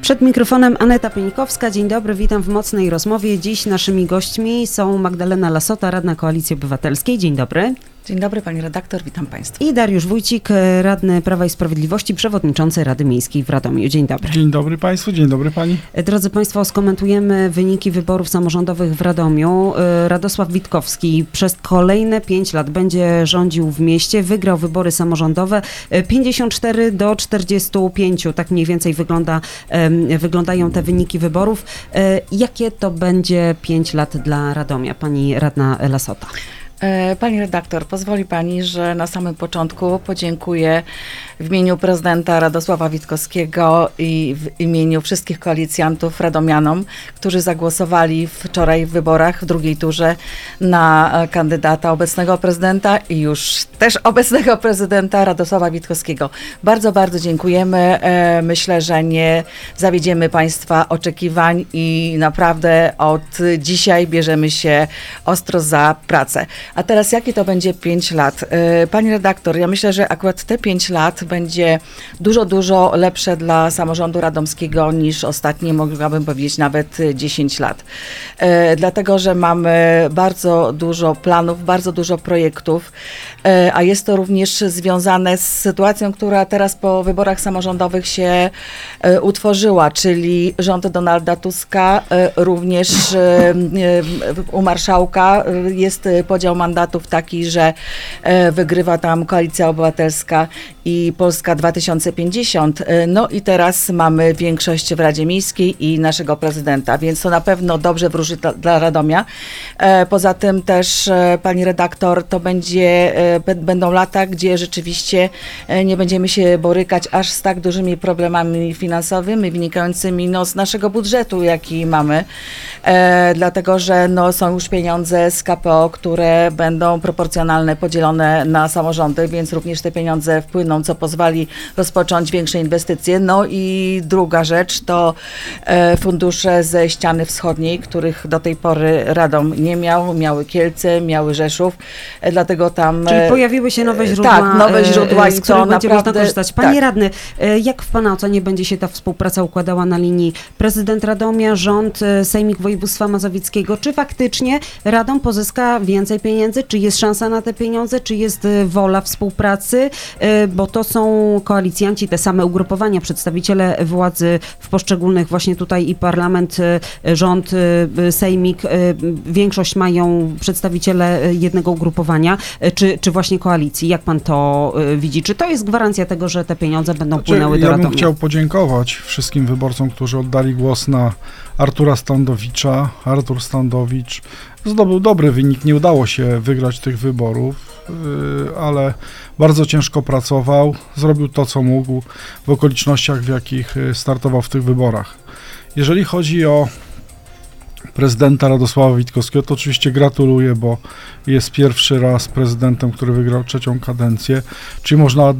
Przed mikrofonem Aneta Pieńkowska. Dzień dobry, witam w Mocnej Rozmowie. Dziś naszymi gośćmi są Magdalena Lassota, radna Koalicji Obywatelskiej. Dzień dobry. Dzień dobry pani redaktor, witam państwa. I Dariusz Wójcik, radny Prawa i Sprawiedliwości, przewodniczący Rady Miejskiej w Radomiu. Dzień dobry. Dzień dobry państwu, dzień dobry pani. Drodzy państwo, skomentujemy wyniki wyborów samorządowych w Radomiu. Radosław Witkowski przez kolejne 5 lat będzie rządził w mieście, wygrał wybory samorządowe 54 do 45. Tak mniej więcej wyglądają te wyniki wyborów. Jakie to będzie 5 lat dla Radomia, pani radna Lassota? Pani redaktor, pozwoli pani, że na samym początku podziękuję w imieniu prezydenta Radosława Witkowskiego i w imieniu wszystkich koalicjantów radomianom, którzy zagłosowali wczoraj w wyborach w drugiej turze na kandydata obecnego prezydenta i już też obecnego prezydenta Radosława Witkowskiego. Bardzo, bardzo dziękujemy. Myślę, że nie zawiedziemy państwa oczekiwań i naprawdę od dzisiaj bierzemy się ostro za pracę. A teraz jakie to będzie 5 lat? Pani redaktor, ja myślę, że akurat te 5 lat będzie dużo lepsze dla samorządu radomskiego niż ostatnie, mogłabym powiedzieć nawet 10 lat. Dlatego, że mamy bardzo dużo planów, bardzo dużo projektów, a jest to również związane z sytuacją, która teraz po wyborach samorządowych się utworzyła, czyli rząd Donalda Tuska, również u marszałka jest podział mandatów taki, że wygrywa tam Koalicja Obywatelska i Polska 2050. No i teraz mamy większość w Radzie Miejskiej i naszego prezydenta, więc to na pewno dobrze wróży dla Radomia. Poza tym też, pani redaktor, to będą lata, gdzie rzeczywiście nie będziemy się borykać aż z tak dużymi problemami finansowymi wynikającymi z naszego budżetu, jaki mamy. Dlatego, że są już pieniądze z KPO, które będą proporcjonalne, podzielone na samorządy, więc również te pieniądze wpłyną, co pozwoli rozpocząć większe inwestycje. No i druga rzecz to fundusze ze ściany wschodniej, których do tej pory Radom nie miał. Miały Kielce, miały Rzeszów, dlatego tam... Czyli pojawiły się nowe źródła, tak, nowe źródła, z których będzie można korzystać. Panie tak. radny, jak w pana ocenie będzie się ta współpraca układała na linii prezydent Radomia, rząd, Sejmik Województwa Mazowieckiego? Czy faktycznie Radom pozyska więcej pieniędzy? Czy jest szansa na te pieniądze? Czy jest wola współpracy? Bo to są koalicjanci, te same ugrupowania, przedstawiciele władzy w poszczególnych, właśnie tutaj i parlament, rząd, Sejmik, większość mają przedstawiciele jednego ugrupowania, czy właśnie koalicji. Jak pan to widzi? Czy to jest gwarancja tego, że te pieniądze będą płynęły do Radomia? Ja bym chciał podziękować wszystkim wyborcom, którzy oddali głos na Artura Standowicza. Artur Standowicz zdobył dobry wynik, nie udało się wygrać tych wyborów, ale bardzo ciężko pracował, zrobił to, co mógł w okolicznościach, w jakich startował w tych wyborach. Jeżeli chodzi o prezydenta Radosława Witkowskiego, to oczywiście gratuluję, bo jest pierwszy raz prezydentem, który wygrał 3. kadencję, czyli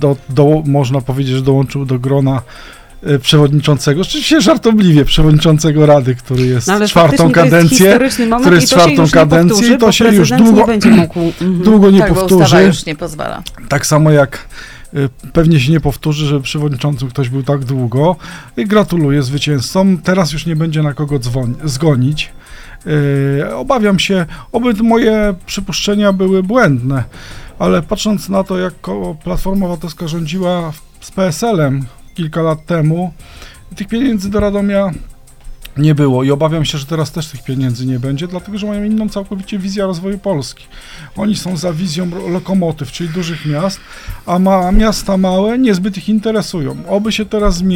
można powiedzieć, że dołączył do grona przewodniczącego, oczywiście żartobliwie przewodniczącego Rady, który jest 4. kadencję, który jest 4. kadencję i to się już długo nie powtórzy. Ustawa już nie pozwala. Tak samo jak pewnie się nie powtórzy, że przewodniczącym ktoś był tak długo. I gratuluję zwycięzcom. Teraz już nie będzie na kogo zgonić. Obawiam się, oby moje przypuszczenia były błędne, ale patrząc na to, jak Platforma Obywatelska rządziła z PSL-em kilka lat temu, tych pieniędzy do Radomia nie było i obawiam się, że teraz też tych pieniędzy nie będzie, dlatego że mają inną całkowicie wizję rozwoju Polski. Oni są za wizją lokomotyw, czyli dużych miast, a miasta małe niezbyt ich interesują. Oby się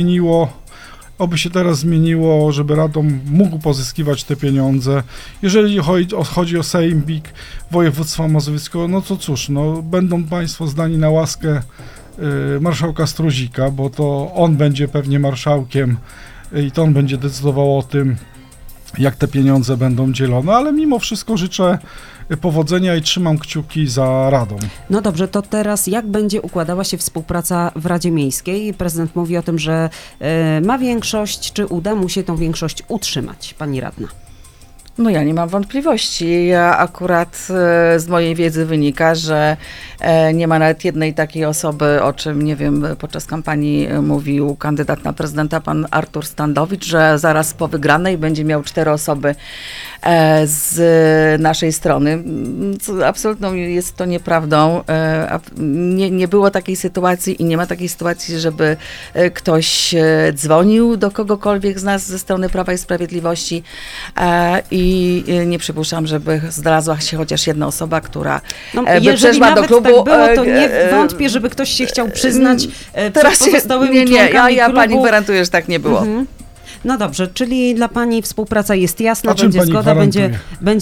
teraz zmieniło, żeby Radom mógł pozyskiwać te pieniądze. Jeżeli chodzi o Sejmik Województwa Mazowieckiego, no to cóż, będą państwo zdani na łaskę marszałka Struzika, bo to on będzie pewnie marszałkiem i to on będzie decydował o tym, jak te pieniądze będą dzielone, ale mimo wszystko życzę powodzenia i trzymam kciuki za Radom. No dobrze, to teraz jak będzie układała się współpraca w Radzie Miejskiej? Prezydent mówi o tym, że ma większość. Czy uda mu się tą większość utrzymać, pani radna? No ja nie mam wątpliwości. Ja akurat z mojej wiedzy wynika, że nie ma nawet jednej takiej osoby, o czym, nie wiem, podczas kampanii mówił kandydat na prezydenta, pan Artur Standowicz, że zaraz po wygranej będzie miał 4 osoby z naszej strony. Co absolutną jest to nieprawdą. Nie było takiej sytuacji i nie ma takiej sytuacji, żeby ktoś dzwonił do kogokolwiek z nas ze strony Prawa i Sprawiedliwości i nie przypuszczam, żeby znalazła się chociaż jedna osoba, która by jeżeli przeszła do nawet klubu. tak było, to nie wątpię, żeby ktoś się chciał przyznać Teraz przed pozostałymi nie, członkami ja klubu. pani gwarantuję, że tak nie było. No dobrze, czyli dla pani współpraca jest jasna, A czym będzie pani zgoda, gwarantuje?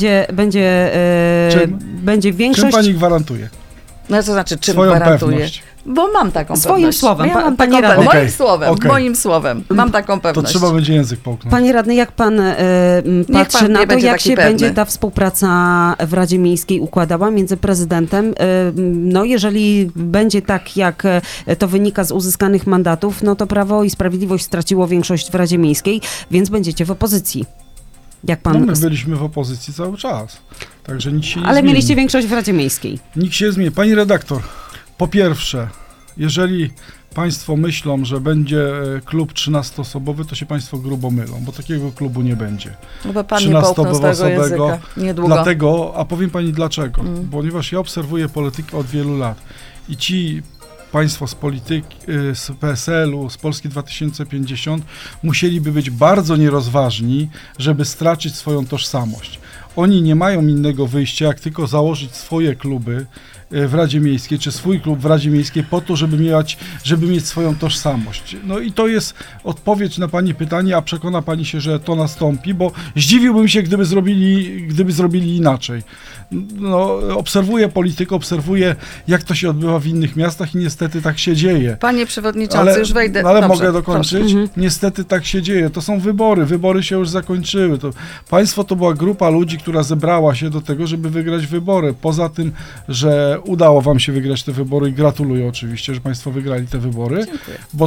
będzie Czym większość. pani gwarantuje? No to znaczy, czym Swoją gwarantuję? pewność. Bo mam taką Swoim pewność. słowem, Ja mam pani taką radny. pewność. Okej, Moim słowem, okej. moim słowem. Mam taką To pewność. trzeba będzie język połknąć. Panie radny, jak pan patrzy pan nie na to, będzie jak taki się pewny. będzie ta współpraca w Radzie Miejskiej układała między prezydentem? No jeżeli będzie tak, jak to wynika z uzyskanych mandatów, no to Prawo i Sprawiedliwość straciło większość w Radzie Miejskiej, więc będziecie w opozycji. Jak pan... No my byliśmy w opozycji cały czas, także nic się nie Ale zmieni. mieliście większość w Radzie Miejskiej. Nikt się nie zmieni. Pani redaktor, po pierwsze, jeżeli państwo myślą, że będzie klub 13-osobowy, to się państwo grubo mylą, bo takiego klubu nie będzie. No bo pan nie połknął swojego języka. Niedługo. Dlatego, a powiem pani dlaczego, ponieważ ja obserwuję politykę od wielu lat i ci państwo z polityki, z PSL-u, z Polski 2050 musieliby być bardzo nierozważni, żeby stracić swoją tożsamość. Oni nie mają innego wyjścia, jak tylko założyć swoje kluby w Radzie Miejskiej, czy swój klub w Radzie Miejskiej po to, żeby mieć swoją tożsamość. No i to jest odpowiedź na pani pytanie, a przekona pani się, że to nastąpi, bo zdziwiłbym się, gdyby zrobili inaczej. No, obserwuję politykę, obserwuję, jak to się odbywa w innych miastach i niestety tak się dzieje. Panie przewodniczący, już wejdę. Ale Dobrze, mogę dokończyć? proszę. Niestety tak się dzieje. To są wybory się już zakończyły. Państwo to była grupa ludzi, która zebrała się do tego, żeby wygrać wybory. Poza tym, że udało wam się wygrać te wybory i gratuluję oczywiście, że państwo wygrali te wybory, Dziękuję. bo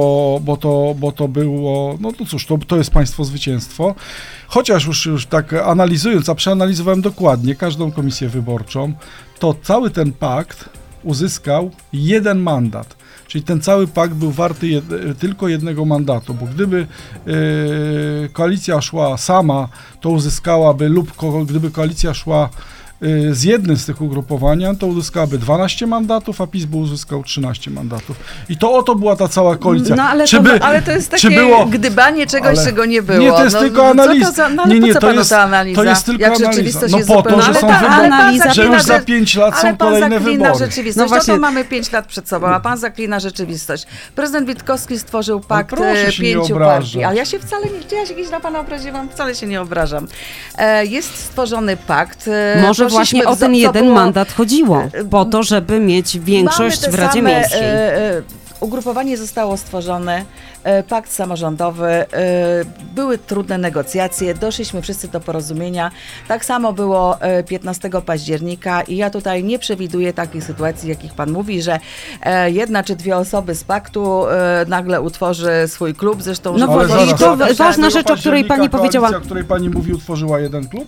to było, no to cóż, to jest państwo zwycięstwo. Chociaż już tak analizując, a przeanalizowałem dokładnie każdą komisję wyborczą, to cały ten pakt uzyskał 1 mandat. Czyli ten cały pakt był warty tylko 1 mandatu, bo gdyby koalicja szła sama, to uzyskałaby, gdyby koalicja szła z jednym z tych ugrupowania, to uzyskałaby 12 mandatów, a PiS by uzyskał 13 mandatów. I to oto była ta cała koalicja. No, ale Ale to jest takie gdybanie czegoś, czego nie było. Nie, to jest tylko analiza. Po co panu ta analiza? To jest tylko Jak analiza. rzeczywistość No jest po to, zupełnie... że są Ale ta wybory, analiza, że już za 5 lat są kolejne wybory. Rzeczywistość. No właśnie. To mamy 5 lat przed sobą, a pan zaklina rzeczywistość. Prezydent Witkowski stworzył pakt proszę się nie 5 obrażać. partii. Ale ja się wcale nie, ja się gdzieś na pana obraziłam, wcale się nie obrażam. Jest stworzony pakt. Może Poszliśmy właśnie o w- ten co jeden było- mandat chodziło, po to, żeby mieć większość Mamy w te Radzie same, Miejskiej. Ugrupowanie zostało stworzone, pakt samorządowy, były trudne negocjacje, doszliśmy wszyscy do porozumienia. Tak samo było 15 października i ja tutaj nie przewiduję takich sytuacji, jakich pan mówi, że 1 czy 2 osoby z paktu nagle utworzy swój klub, zresztą... No że- właśnie, i to ważna rzecz, o której pani powiedziała. Koalicja, o której pani mówi, utworzyła 1 klub?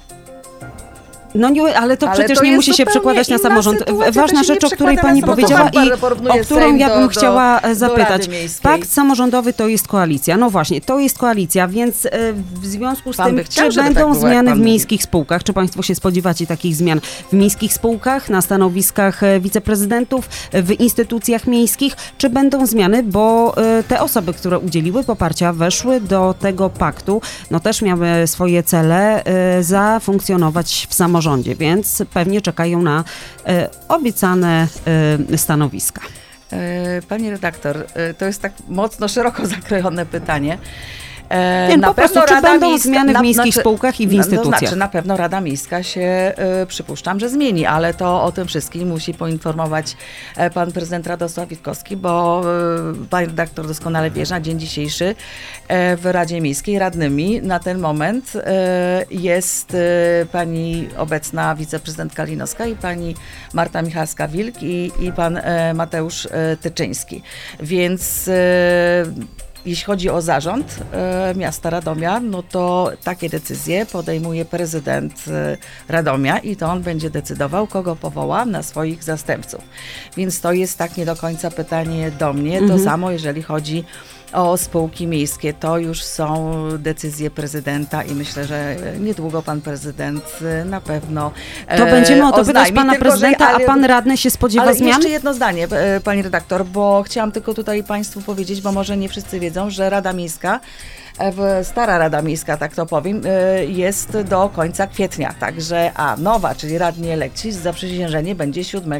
No nie, ale to Ale przecież to nie jest musi się zupełnie przekładać na inna samorząd. sytuacja, Ważna to się rzecz, nie o której przekłada pani na samorząd. powiedziała To i pan porównuje o którą Sejm ja bym do chciała Rady zapytać. Miejskiej. Pakt samorządowy to jest koalicja. No właśnie, to jest koalicja, więc w związku z Pan by tym, chciał, czy żeby będą tak było, jak zmiany pan w mówi? miejskich spółkach? Czy państwo się spodziewacie takich zmian w miejskich spółkach, na stanowiskach wiceprezydentów, w instytucjach miejskich? Czy będą zmiany, bo te osoby, które udzieliły poparcia, weszły do tego paktu, no też miały swoje cele zafunkcjonować w samorządzie, więc pewnie czekają na obiecane stanowiska. Pani redaktor, to jest tak mocno szeroko zakrojone pytanie. Nie, po prostu, czy będą zmiany w miejskich spółkach i w instytucjach? To znaczy, na pewno Rada Miejska się, przypuszczam, że zmieni, ale to o tym wszystkim musi poinformować pan prezydent Radosław Witkowski, bo pan redaktor doskonale wie, że na dzień dzisiejszy w Radzie Miejskiej radnymi na ten moment jest pani obecna wiceprezydent Kalinowska i pani Marta Michalska-Wilk i pan Mateusz Tyczyński. Więc jeśli chodzi o zarząd miasta Radomia, no to takie decyzje podejmuje prezydent Radomia i to on będzie decydował, kogo powoła na swoich zastępców. Więc to jest tak nie do końca pytanie do mnie. To samo, jeżeli chodzi o spółki miejskie, to już są decyzje prezydenta i myślę, że niedługo pan prezydent na pewno To będziemy o to pytać oznajmi, pana tylko że- prezydenta, ale- a pan radny się spodziewa Ale zmian? jeszcze jedno zdanie, pani redaktor, bo chciałam tylko tutaj państwu powiedzieć, bo może nie wszyscy wiedzą, że Rada Miejska, stara Rada Miejska, tak to powiem, jest do końca kwietnia, także nowa, czyli radni elekci, zaprzysiężenie będzie 7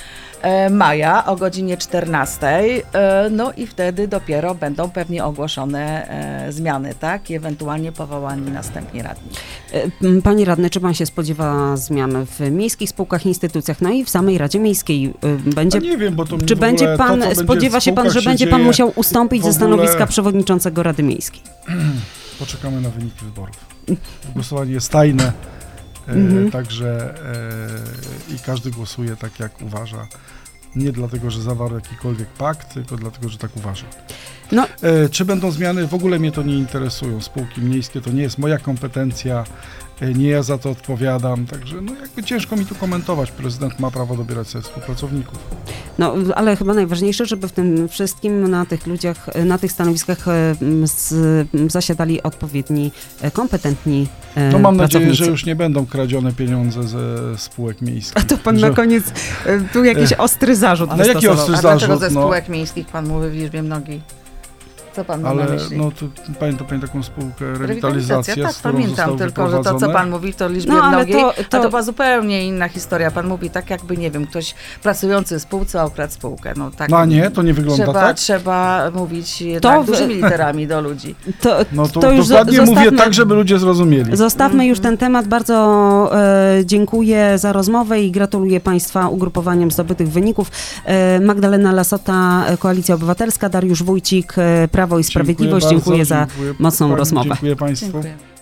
maja o godzinie 14, no i wtedy dopiero będą pewnie ogłoszone zmiany, tak, i ewentualnie powołani następni radni. Panie radny, czy pan się spodziewa zmian w miejskich spółkach, instytucjach, no i w samej Radzie Miejskiej? Będzie, Nie wiem, bo to czy w będzie ogóle pan, to, co będzie spodziewa w się pan, że spółkach będzie się pan dzieje, musiał ustąpić w ze ogóle- stanowiska przewodniczącego Rady Miejskiej? Poczekamy na wyniki wyborów. Głosowanie jest tajne, także i każdy głosuje tak, jak uważa. Nie dlatego, że zawarł jakikolwiek pakt, tylko dlatego, że tak uważa. No. Czy będą zmiany? W ogóle mnie to nie interesują. Spółki miejskie to nie jest moja kompetencja, nie ja za to odpowiadam, także no jakby ciężko mi tu komentować. Prezydent ma prawo dobierać sobie współpracowników. No, ale chyba najważniejsze, żeby w tym wszystkim na tych ludziach, na tych stanowiskach zasiadali odpowiedni, kompetentni No mam nadzieję, pracownicy. że już nie będą kradzione pieniądze ze spółek miejskich. A to pan że... na koniec tu jakiś ostry zarzut Ale jaki wystosował. ostry A dlaczego zarzut, ze no. spółek miejskich pan mówi w liczbie mnogiej? Co pan ma na Ale myśli? no to pamięta pani taką spółkę Rewitalizacja, rewitalizacja, tak, z którą pamiętam, został tylko że to, co wyprowadzony. pan mówi, to liczbie No, ale mnogiej, to- a to była zupełnie inna historia. Pan mówi tak, jakby, nie wiem, ktoś pracujący w spółce okradł spółkę. No, tak, No a nie, to nie wygląda tak? Trzeba mówić jednak dużymi literami do ludzi. No to, to już dokładnie mówię zostawmy- tak, żeby ludzie zrozumieli. Zostawmy już ten temat. Bardzo dziękuję za rozmowę i gratuluję Państwa ugrupowaniom zdobytych wyników. Magdalena Lasota, Koalicja Obywatelska, Dariusz Wójcik, Prawo i Sprawiedliwość. Dziękuję za bardzo, mocną Pani, rozmowę. Dziękuję Państwu. Dziękuję.